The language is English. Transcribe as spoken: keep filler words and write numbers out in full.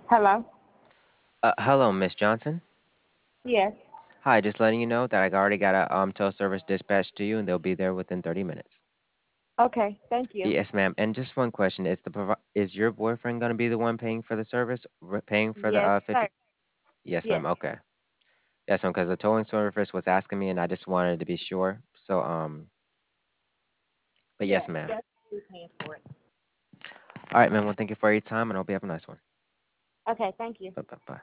Hello? Uh, hello, Miss Johnson. Yes. Hi, just letting you know that I already got a um tow service dispatched to you, and they'll be there within thirty minutes. Okay, thank you. Yes, ma'am. And just one question: Is the provi- is your boyfriend going to be the one paying for the service, r- paying for the Yes, uh fifty? sir. Yes, Yes. ma'am. Okay. Yes, ma'am. Because the towing service was asking me, and I just wanted to be sure. So um, but Yes. yes, ma'am. Yes. We're paying for it. All right, ma'am. Well, thank you for your time, and I hope you have a nice one. Okay, thank you. Bye, bye, bye.